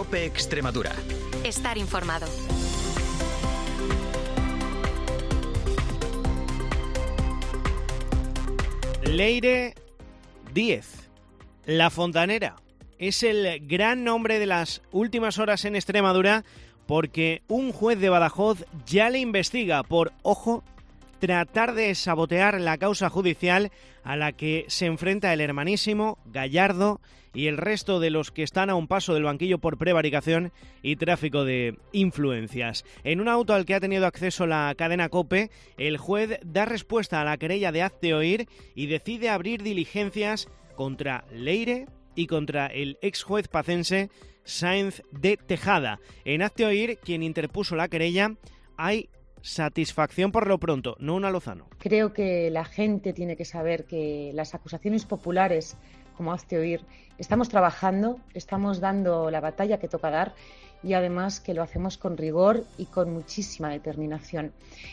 COPE Extremadura. Estar informado. Leire Díez, La Fontanera, es el gran nombre de las últimas horas en Extremadura porque un juez de Badajoz ya le investiga por, ojo, tratar de sabotear la causa judicial a la que se enfrenta el hermanísimo, Gallardo y el resto de los que están a un paso del banquillo por prevaricación y tráfico de influencias. En un auto al que ha tenido acceso la cadena COPE, el juez da respuesta a la querella de Hazte Oír y decide abrir diligencias contra Leire y contra el ex juez pacense Sáenz de Tejada. En Hazte Oír, quien interpuso la querella, hay satisfacción por lo pronto, no una Lozano. Creo que la gente tiene que saber que las acusaciones populares, como Hazte Oír, estamos trabajando, estamos dando la batalla que toca dar y además que lo hacemos con rigor y con muchísima determinación.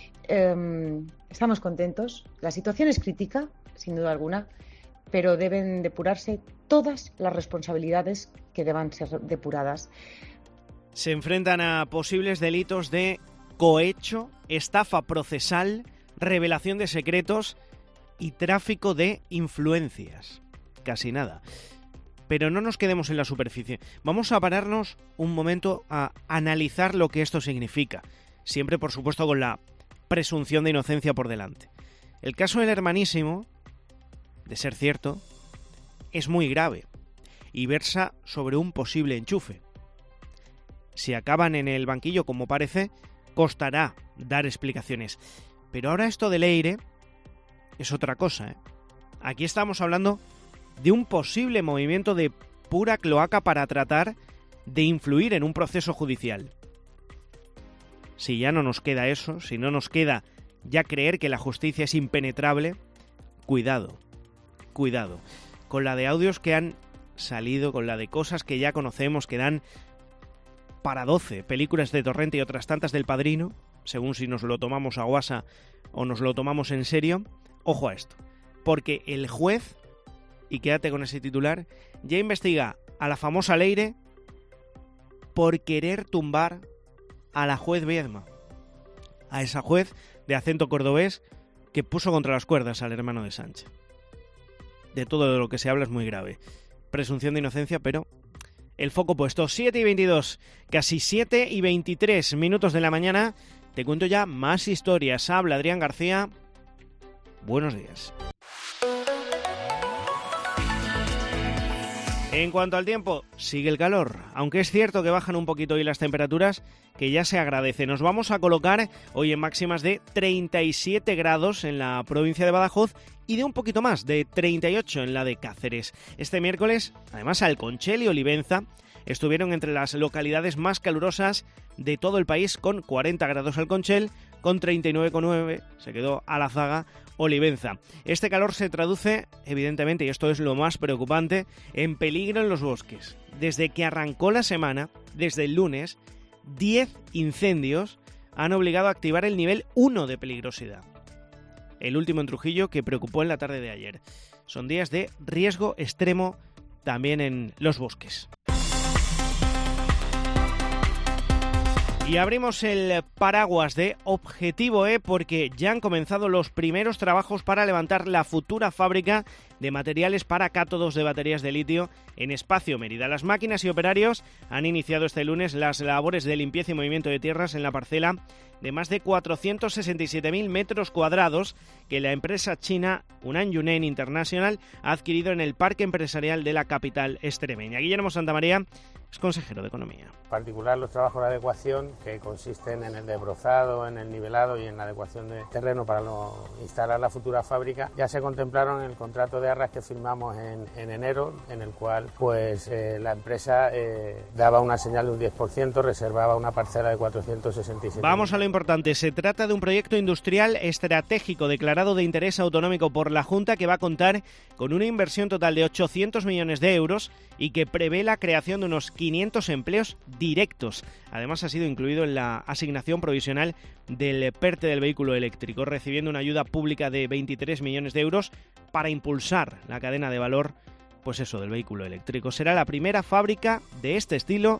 Estamos contentos, la situación es crítica, sin duda alguna, pero deben depurarse todas las responsabilidades que deban ser depuradas. Se enfrentan a posibles delitos de cohecho, estafa procesal, revelación de secretos y tráfico de influencias. Casi nada. Pero no nos quedemos en la superficie. Vamos a pararnos un momento a analizar lo que esto significa. Siempre, por supuesto, con la presunción de inocencia por delante. El caso del hermanísimo, de ser cierto, es muy grave y versa sobre un posible enchufe. Si acaban en el banquillo, como parece, costará dar explicaciones. Pero ahora esto de Leire es otra cosa, ¿eh? Aquí estamos hablando de un posible movimiento de pura cloaca para tratar de influir en un proceso judicial. Si ya no nos queda eso, si no nos queda ya creer que la justicia es impenetrable, cuidado, cuidado. Con la de audios que han salido, con la de cosas que ya conocemos, que dan para 12 películas de Torrente y otras tantas del Padrino, según si nos lo tomamos a guasa o nos lo tomamos en serio. Ojo a esto, porque el juez, y quédate con ese titular, ya investiga a la famosa Leire por querer tumbar a la juez Viedma, a esa juez de acento cordobés que puso contra las cuerdas al hermano de Sánchez. De todo lo que se habla es muy grave. Presunción de inocencia, pero el foco puesto. 7:22, casi 7:23 minutos de la mañana. Te cuento ya más historias. Habla Adrián García. Buenos días. En cuanto al tiempo, sigue el calor, aunque es cierto que bajan un poquito hoy las temperaturas, que ya se agradece. Nos vamos a colocar hoy en máximas de 37 grados en la provincia de Badajoz y de un poquito más, de 38 en la de Cáceres. Este miércoles, además, Alconchel y Olivenza estuvieron entre las localidades más calurosas de todo el país, con 40 grados Alconchel, con 39,9 se quedó a la zaga Olivenza. Este calor se traduce, evidentemente, y esto es lo más preocupante, en peligro en los bosques. Desde que arrancó la semana, desde el lunes, 10 incendios han obligado a activar el nivel 1 de peligrosidad. El último en Trujillo, que preocupó en la tarde de ayer. Son días de riesgo extremo también en los bosques. Y abrimos el paraguas de Objetivo E porque ya han comenzado los primeros trabajos para levantar la futura fábrica de materiales para cátodos de baterías de litio en Espacio Mérida. Las máquinas y operarios han iniciado este lunes las labores de limpieza y movimiento de tierras en la parcela de más de 467.000 metros cuadrados que la empresa china Hunan Yunnan International ha adquirido en el parque empresarial de la capital extremeña. Guillermo Santamaría es consejero de Economía. En particular, los trabajos de adecuación, que consisten en el desbrozado, en el nivelado y en la adecuación de terreno para instalar la futura fábrica, ya se contemplaron en el contrato de arras que firmamos en enero, en el cual pues la empresa daba una señal de un 10%, reservaba una parcela de 467. Vamos a lo importante. Se trata de un proyecto industrial estratégico declarado de interés autonómico por la Junta, que va a contar con una inversión total de 800 millones de euros y que prevé la creación de unos 500 empleos directos. Además, ha sido incluido en la asignación provisional del PERTE del vehículo eléctrico, recibiendo una ayuda pública de 23 millones de euros para impulsar la cadena de valor, pues eso, del vehículo eléctrico. Será la primera fábrica de este estilo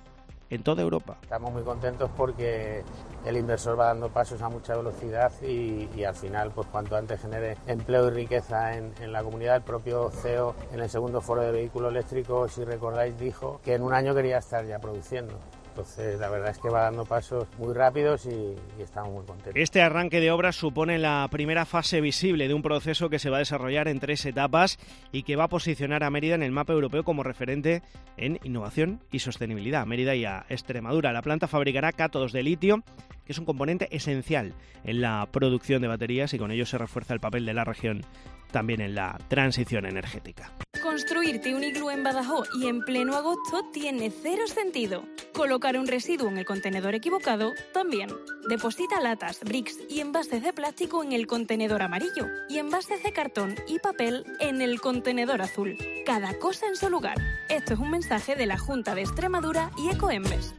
en toda Europa. Estamos muy contentos porque el inversor va dando pasos a mucha velocidad y al final, pues cuanto antes genere empleo y riqueza en la comunidad. El propio CEO en el segundo foro de vehículo eléctrico, si recordáis, dijo que en un año quería estar ya produciendo. Entonces, la verdad es que va dando pasos muy rápidos y estamos muy contentos. Este arranque de obras supone la primera fase visible de un proceso que se va a desarrollar en 3 etapas y que va a posicionar a Mérida en el mapa europeo como referente en innovación y sostenibilidad. A Mérida y a Extremadura. La planta fabricará cátodos de litio, que es un componente esencial en la producción de baterías, y con ello se refuerza el papel de la región también en la transición energética. Construirte un iglú en Badajoz y en pleno agosto tiene cero sentido. Colocar un residuo en el contenedor equivocado también. Deposita latas, bricks y envases de plástico en el contenedor amarillo y envases de cartón y papel en el contenedor azul. Cada cosa en su lugar. Esto es un mensaje de la Junta de Extremadura y Ecoembes.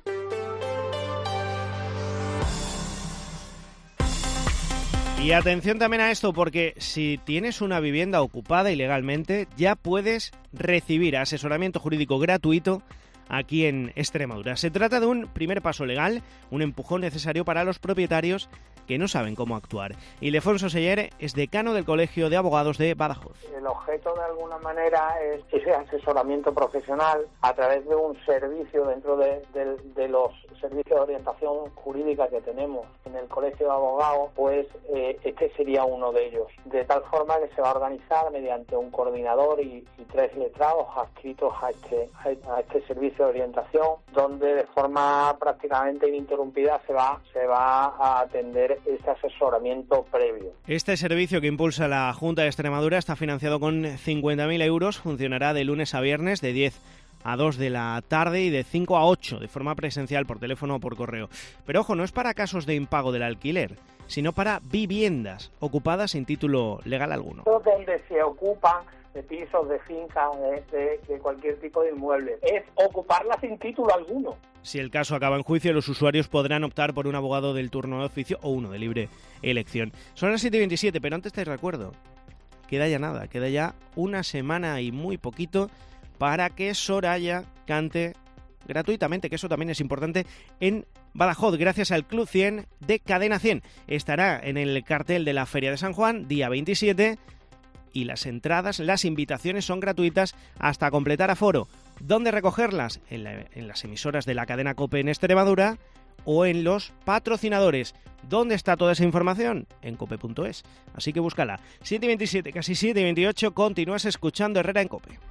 Y atención también a esto, porque si tienes una vivienda ocupada ilegalmente, ya puedes recibir asesoramiento jurídico gratuito aquí en Extremadura. Se trata de un primer paso legal, un empujón necesario para los propietarios que no saben cómo actuar. Ildefonso Seller es decano del Colegio de Abogados de Badajoz. El objeto, de alguna manera, es ese asesoramiento profesional a través de un servicio dentro de los servicios de orientación jurídica que tenemos en el Colegio de Abogados, pues este sería uno de ellos. De tal forma que se va a organizar mediante un coordinador y 3 letrados adscritos a este servicio de orientación, donde de forma prácticamente ininterrumpida se va a atender este asesoramiento previo. Este servicio que impulsa la Junta de Extremadura está financiado con 50.000 euros, funcionará de lunes a viernes de 10 a 2 de la tarde y de 5 a 8 de forma presencial, por teléfono o por correo. Pero ojo, no es para casos de impago del alquiler, sino para viviendas ocupadas sin título legal alguno. Donde se ocupan de pisos, de fincas, de cualquier tipo de inmueble. Es ocuparla sin título alguno. Si el caso acaba en juicio, los usuarios podrán optar por un abogado del turno de oficio o uno de libre elección. Son las 7:27, pero antes te recuerdo, queda ya nada, queda ya una semana y muy poquito para que Soraya cante gratuitamente, que eso también es importante, en Badajoz, gracias al Club 100 de Cadena 100. Estará en el cartel de la Feria de San Juan, día 27, y las entradas, las invitaciones son gratuitas hasta completar aforo. ¿Dónde recogerlas? En las emisoras de la cadena COPE en Extremadura o en los patrocinadores. ¿Dónde está toda esa información? En cope.es. Así que búscala. 7:27, casi 7:28, continúas escuchando Herrera en COPE.